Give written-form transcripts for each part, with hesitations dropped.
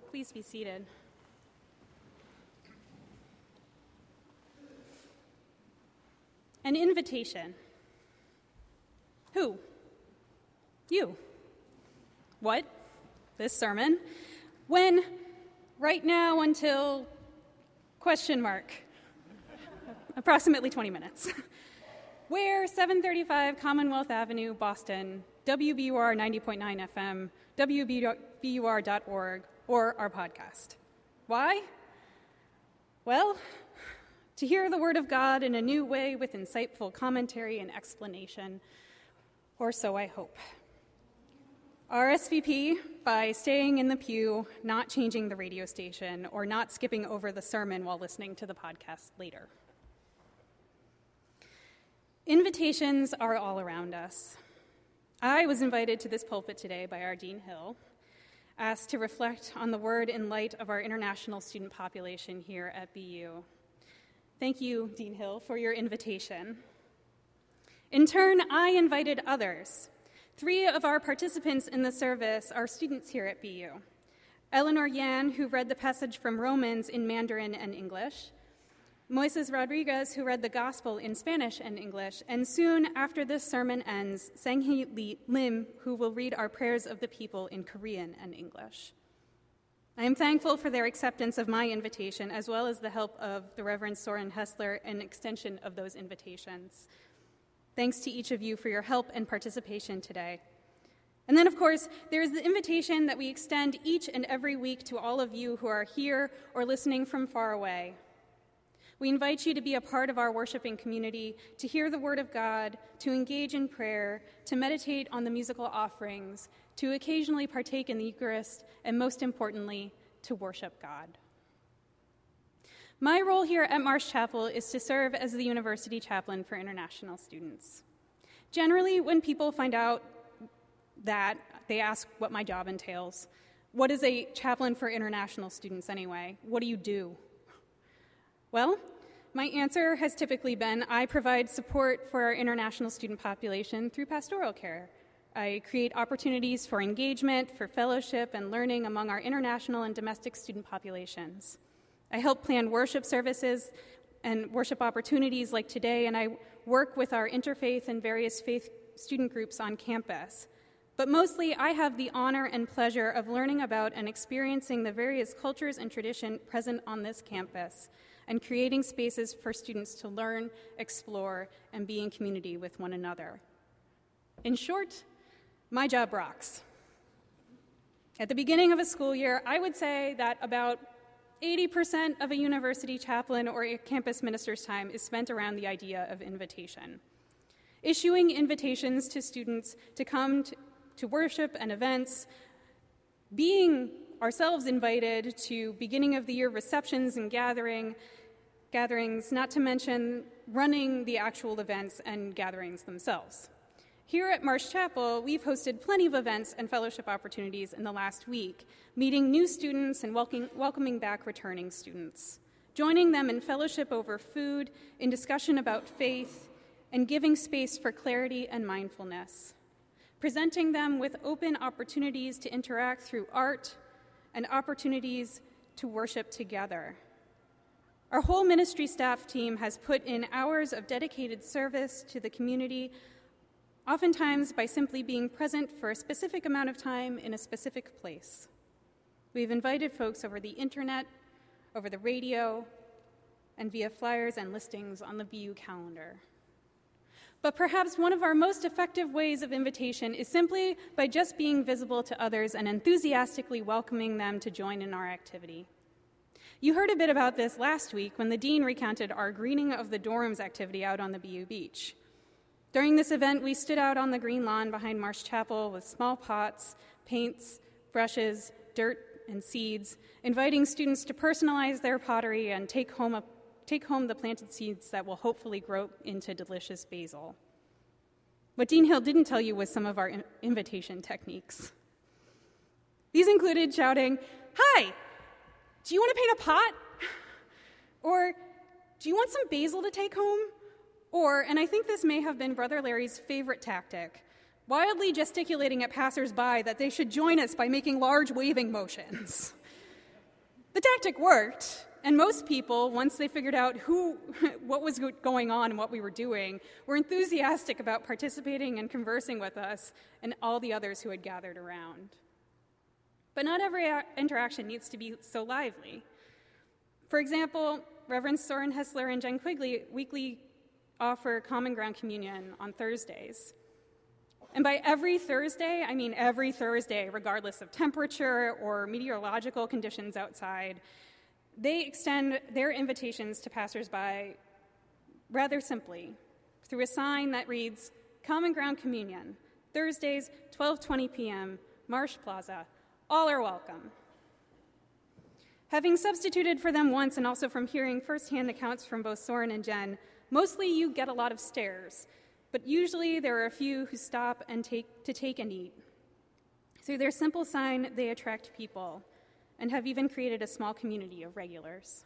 Please be seated. An invitation. Who? You. What? This sermon? When? Right now until ? Approximately 20 minutes. Where? 735 Commonwealth Avenue, Boston, WBUR 90.9 FM, WBUR.org, or our podcast. Why? Well, to hear the Word of God in a new way with insightful commentary and explanation, or so I hope. RSVP by staying in the pew, not changing the radio station, or not skipping over the sermon while listening to the podcast later. Invitations are all around us. I was invited to this pulpit today by our Dean Hill, asked to reflect on the Word in light of our international student population here at BU. Thank you, Dean Hill, for your invitation. In turn, I invited others. 3 of our participants in the service are students here at BU. Eleanor Yan, who read the passage from Romans in Mandarin and English, Moises Rodriguez, who read the Gospel in Spanish and English, and soon after this sermon ends, Sang-hee Lim, who will read our prayers of the people in Korean and English. I am thankful for their acceptance of my invitation, as well as the help of the Reverend Soren Hessler and extension of those invitations. Thanks to each of you for your help and participation today. And then, of course, there is the invitation that we extend each and every week to all of you who are here or listening from far away. We invite you to be a part of our worshiping community, to hear the Word of God, to engage in prayer, to meditate on the musical offerings, to occasionally partake in the Eucharist, and most importantly, to worship God. My role here at Marsh Chapel is to serve as the university chaplain for international students. Generally, when people find out that, they ask what my job entails. What is a chaplain for international students anyway? What do you do? Well, my answer has typically been I provide support for our international student population through pastoral care. I create opportunities for engagement, for fellowship, and learning among our international and domestic student populations. I help plan worship services and worship opportunities like today, and I work with our interfaith and various faith student groups on campus. But mostly, I have the honor and pleasure of learning about and experiencing the various cultures and tradition present on this campus, and creating spaces for students to learn, explore, and be in community with one another. In short, my job rocks. At the beginning of a school year, I would say that about 80% of a university chaplain or a campus minister's time is spent around the idea of invitation. Issuing invitations to students to come to worship and events, being ourselves invited to beginning of the year receptions and gatherings, not to mention running the actual events and gatherings themselves. Here at Marsh Chapel, we've hosted plenty of events and fellowship opportunities in the last week, meeting new students and welcoming back returning students, joining them in fellowship over food, in discussion about faith, and giving space for clarity and mindfulness, presenting them with open opportunities to interact through art and opportunities to worship together. Our whole ministry staff team has put in hours of dedicated service to the community, oftentimes by simply being present for a specific amount of time in a specific place. We've invited folks over the internet, over the radio, and via flyers and listings on the BU calendar. But perhaps one of our most effective ways of invitation is simply by just being visible to others and enthusiastically welcoming them to join in our activity. You heard a bit about this last week when the dean recounted our greening of the dorms activity out on the BU beach. During this event, we stood out on the green lawn behind Marsh Chapel with small pots, paints, brushes, dirt, and seeds, inviting students to personalize their pottery and take home the planted seeds that will hopefully grow into delicious basil. What Dean Hill didn't tell you was some of our invitation techniques. These included shouting, "Hi, do you want to paint a pot?" Or, "Do you want some basil to take home?" Or, and I think this may have been Brother Larry's favorite tactic, wildly gesticulating at passersby that they should join us by making large waving motions. The tactic worked, and most people, once they figured out what was going on and what we were doing, were enthusiastic about participating and conversing with us and all the others who had gathered around. But not every interaction needs to be so lively. For example, Reverends Soren Hessler and Jen Quigley weekly offer Common Ground Communion on Thursdays. And by every Thursday, I mean every Thursday, regardless of temperature or meteorological conditions outside, they extend their invitations to passersby rather simply through a sign that reads, Common Ground Communion, Thursdays, 12:20 p.m., Marsh Plaza. All are welcome. Having substituted for them once and also from hearing firsthand accounts from both Soren and Jen, mostly you get a lot of stares, but usually there are a few who stop and take and eat. Through their simple sign, they attract people and have even created a small community of regulars.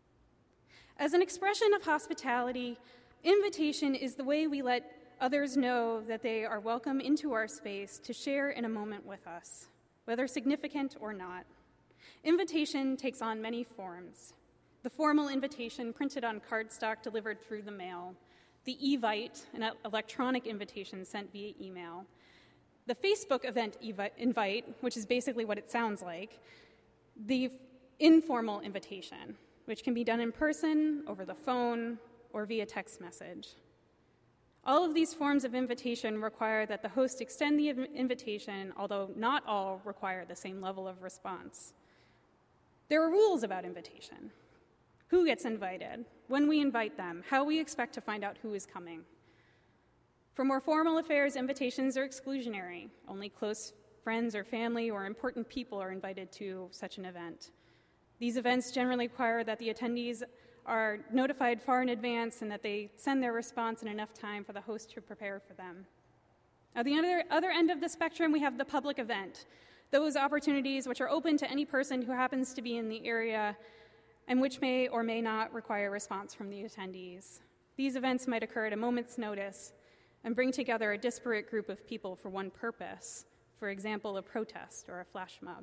As an expression of hospitality, invitation is the way we let others know that they are welcome into our space to share in a moment with us, whether significant or not. Invitation takes on many forms. The formal invitation printed on cardstock delivered through the mail, the Evite, an electronic invitation sent via email, the Facebook event invite, which is basically what it sounds like, the informal invitation, which can be done in person, over the phone, or via text message. All of these forms of invitation require that the host extend the invitation, although not all require the same level of response. There are rules about invitation. Who gets invited, when we invite them, how we expect to find out who is coming. For more formal affairs, invitations are exclusionary. Only close friends or family or important people are invited to such an event. These events generally require that the attendees are notified far in advance and that they send their response in enough time for the host to prepare for them. At the other end of the spectrum, we have the public event, those opportunities which are open to any person who happens to be in the area and which may or may not require a response from the attendees. These events might occur at a moment's notice and bring together a disparate group of people for one purpose, for example, a protest or a flash mob.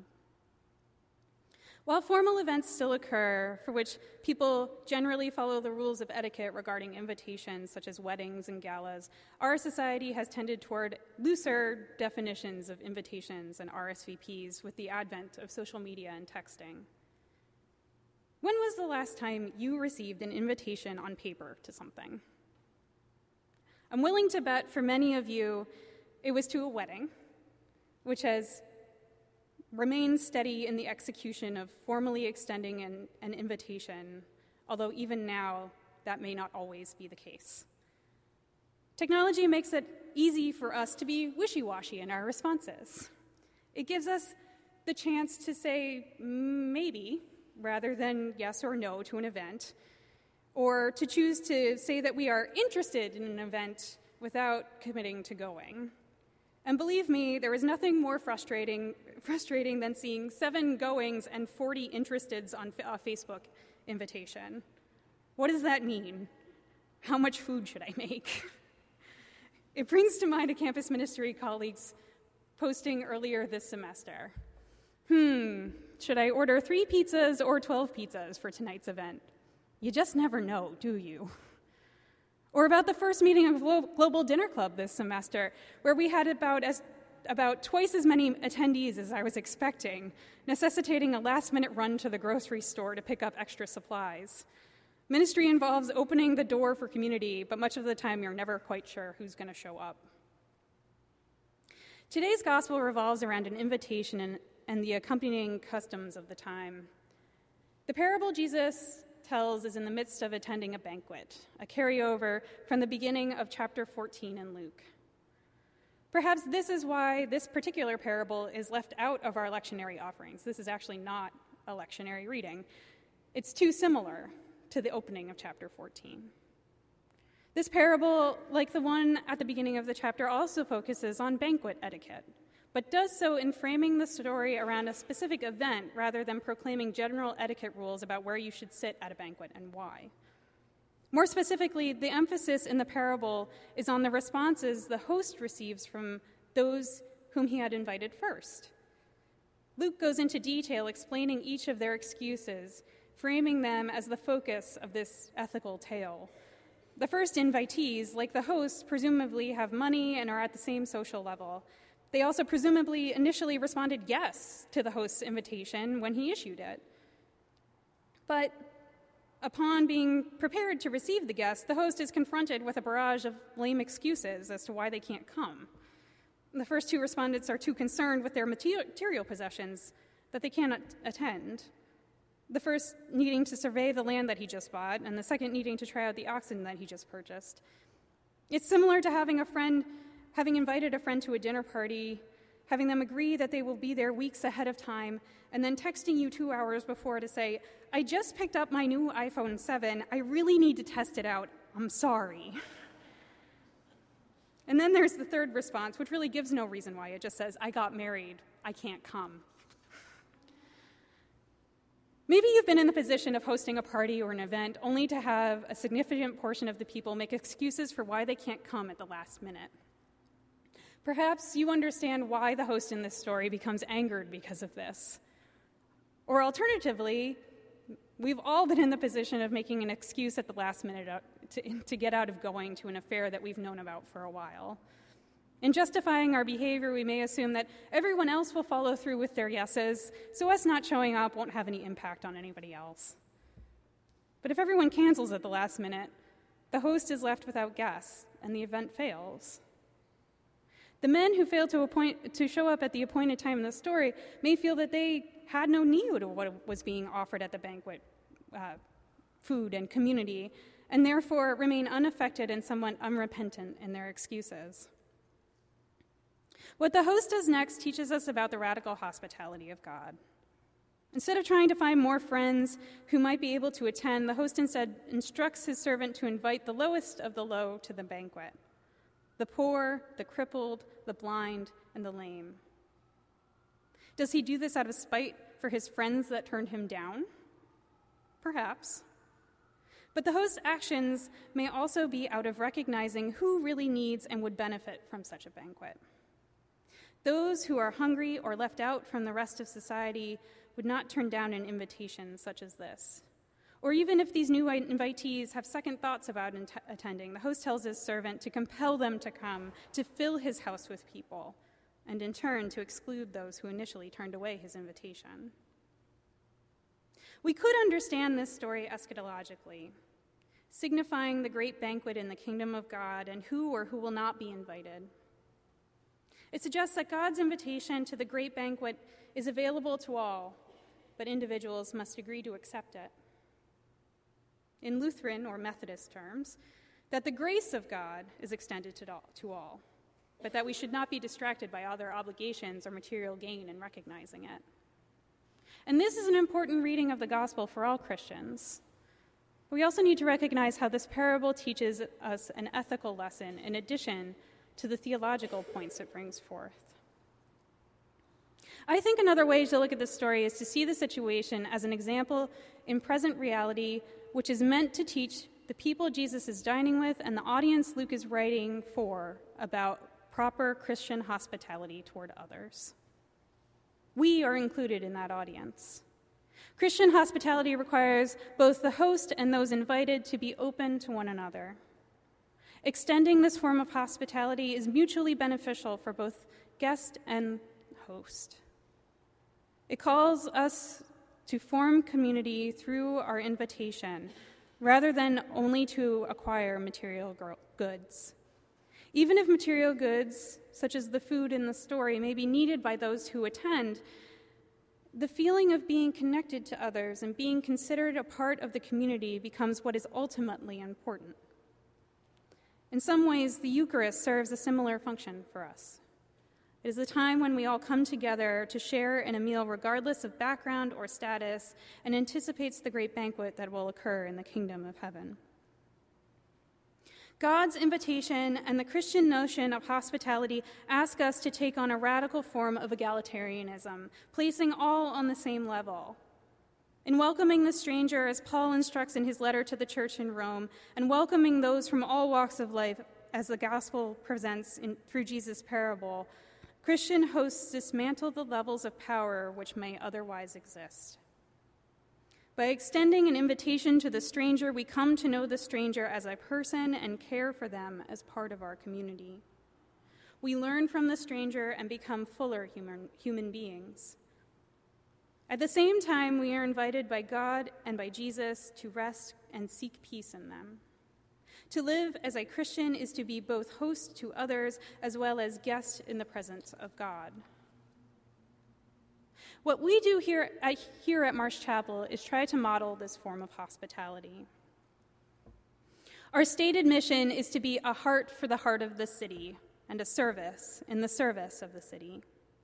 While formal events still occur, for which people generally follow the rules of etiquette regarding invitations, such as weddings and galas, our society has tended toward looser definitions of invitations and RSVPs with the advent of social media and texting. When was the last time you received an invitation on paper to something? I'm willing to bet for many of you it was to a wedding, which has remained steady in the execution of formally extending an invitation, although even now that may not always be the case. Technology makes it easy for us to be wishy-washy in our responses. It gives us the chance to say maybe rather than yes or no to an event, or to choose to say that we are interested in an event without committing to going. And believe me, there is nothing more frustrating than seeing 7 goings and 40 interesteds on a Facebook invitation. What does that mean? How much food should I make? It brings to mind a campus ministry colleague's posting earlier this semester. Should I order 3 pizzas or 12 pizzas for tonight's event? You just never know, do you? Or about the first meeting of Global Dinner Club this semester, where we had about twice as many attendees as I was expecting, necessitating a last-minute run to the grocery store to pick up extra supplies. Ministry involves opening the door for community, but much of the time you're never quite sure who's going to show up. Today's gospel revolves around an invitation and the accompanying customs of the time. The parable Jesus tells is in the midst of attending a banquet, a carryover from the beginning of chapter 14 in Luke. Perhaps this is why this particular parable is left out of our lectionary offerings. This is actually not a lectionary reading. It's too similar to the opening of chapter 14. This parable, like the one at the beginning of the chapter, also focuses on banquet etiquette, but does so in framing the story around a specific event rather than proclaiming general etiquette rules about where you should sit at a banquet and why. More specifically, the emphasis in the parable is on the responses the host receives from those whom he had invited first. Luke goes into detail explaining each of their excuses, framing them as the focus of this ethical tale. The first invitees, like the hosts, presumably have money and are at the same social level. They also presumably initially responded yes to the host's invitation when he issued it. But upon being prepared to receive the guest, the host is confronted with a barrage of lame excuses as to why they can't come. The first two respondents are too concerned with their material possessions that they cannot attend. The first needing to survey the land that he just bought, and the second needing to try out the oxen that he just purchased. It's similar to having invited a friend to a dinner party, having them agree that they will be there weeks ahead of time, and then texting you 2 hours before to say, "I just picked up my new iPhone 7. I really need to test it out. I'm sorry." And then there's the third response, which really gives no reason why. It just says, "I got married. I can't come." Maybe you've been in the position of hosting a party or an event only to have a significant portion of the people make excuses for why they can't come at the last minute. Perhaps you understand why the host in this story becomes angered because of this. Or alternatively, we've all been in the position of making an excuse at the last minute to get out of going to an affair that we've known about for a while. In justifying our behavior, we may assume that everyone else will follow through with their yeses, so us not showing up won't have any impact on anybody else. But if everyone cancels at the last minute, the host is left without guests, and the event fails. The men who failed to show up at the appointed time in the story may feel that they had no need of what was being offered at the banquet, food and community, and therefore remain unaffected and somewhat unrepentant in their excuses. What the host does next teaches us about the radical hospitality of God. Instead of trying to find more friends who might be able to attend, the host instead instructs his servant to invite the lowest of the low to the banquet: the poor, the crippled, the blind, and the lame. Does he do this out of spite for his friends that turned him down? Perhaps. But the host's actions may also be out of recognizing who really needs and would benefit from such a banquet. Those who are hungry or left out from the rest of society would not turn down an invitation such as this. Or even if these new invitees have second thoughts about attending, the host tells his servant to compel them to come, to fill his house with people, and in turn to exclude those who initially turned away his invitation. We could understand this story eschatologically, signifying the great banquet in the kingdom of God and who or who will not be invited. It suggests that God's invitation to the great banquet is available to all, but individuals must agree to accept it. In Lutheran or Methodist terms, that the grace of God is extended to all, but that we should not be distracted by other obligations or material gain in recognizing it. And this is an important reading of the gospel for all Christians. We also need to recognize how this parable teaches us an ethical lesson in addition to the theological points it brings forth. I think another way to look at this story is to see the situation as an example in present reality, which is meant to teach the people Jesus is dining with and the audience Luke is writing for about proper Christian hospitality toward others. We are included in that audience. Christian hospitality requires both the host and those invited to be open to one another. Extending this form of hospitality is mutually beneficial for both guest and host. It calls us to form community through our invitation, rather than only to acquire material goods. Even if material goods, such as the food in the story, may be needed by those who attend, the feeling of being connected to others and being considered a part of the community becomes what is ultimately important. In some ways, the Eucharist serves a similar function for us. It is a time when we all come together to share in a meal regardless of background or status, and anticipates the great banquet that will occur in the kingdom of heaven. God's invitation and the Christian notion of hospitality ask us to take on a radical form of egalitarianism, placing all on the same level. In welcoming the stranger, as Paul instructs in his letter to the church in Rome, and welcoming those from all walks of life as the gospel presents through Jesus' parable, Christian hosts dismantle the levels of power which may otherwise exist. By extending an invitation to the stranger, we come to know the stranger as a person and care for them as part of our community. We learn from the stranger and become fuller human beings. At the same time, we are invited by God and by Jesus to rest and seek peace in them. To live as a Christian is to be both host to others as well as guest in the presence of God. What we do here at Marsh Chapel is try to model this form of hospitality. Our stated mission is to be a heart for the heart of the city and a service in the service of the city.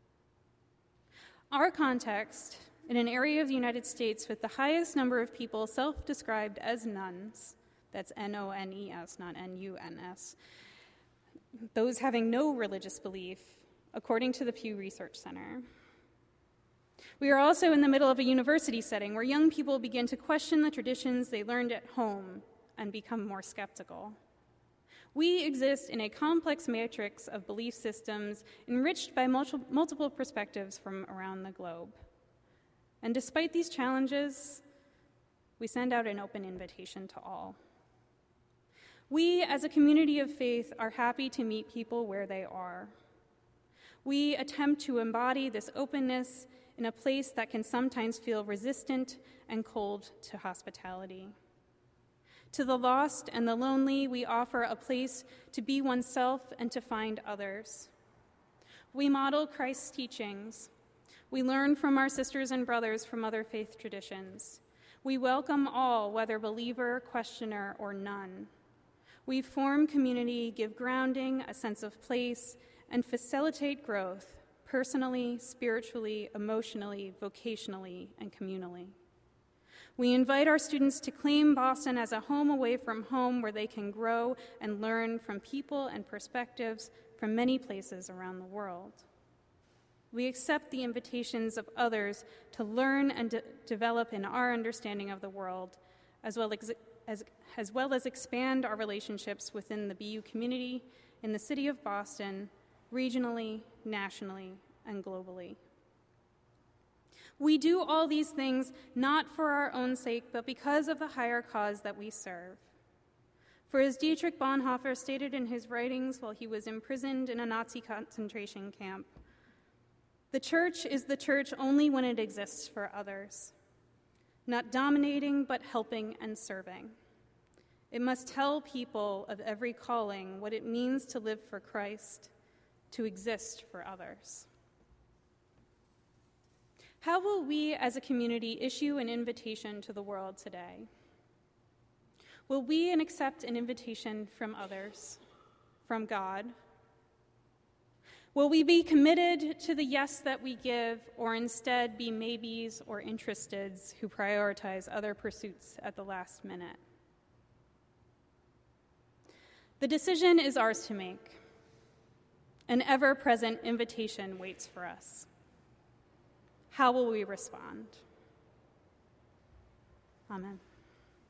Our context, in an area of the United States with the highest number of people self-described as nuns, that's N-O-N-E-S, not N-U-N-S, those having no religious belief, according to the Pew Research Center. We are also in the middle of a university setting where young people begin to question the traditions they learned at home and become more skeptical. We exist in a complex matrix of belief systems enriched by multiple perspectives from around the globe. And despite these challenges, we send out an open invitation to all. We, as a community of faith, are happy to meet people where they are. We attempt to embody this openness in a place that can sometimes feel resistant and cold to hospitality. To the lost and the lonely, we offer a place to be oneself and to find others. We model Christ's teachings. We learn from our sisters and brothers from other faith traditions. We welcome all, whether believer, questioner, or none. We form community, give grounding, a sense of place, and facilitate growth personally, spiritually, emotionally, vocationally, and communally. We invite our students to claim Boston as a home away from home where they can grow and learn from people and perspectives from many places around the world. We accept the invitations of others to learn and develop in our understanding of the world, as well as expand our relationships within the BU community in the city of Boston, regionally, nationally, and globally. We do all these things not for our own sake, but because of the higher cause that we serve. For as Dietrich Bonhoeffer stated in his writings while he was imprisoned in a Nazi concentration camp, the church is the church only when it exists for others, not dominating, but helping and serving. It must tell people of every calling what it means to live for Christ, to exist for others. How will we as a community issue an invitation to the world today? Will we accept an invitation from others, from God? Will we be committed to the yes that we give, or instead be maybes or interesteds who prioritize other pursuits at the last minute? The decision is ours to make. An ever-present invitation waits for us. How will we respond? Amen.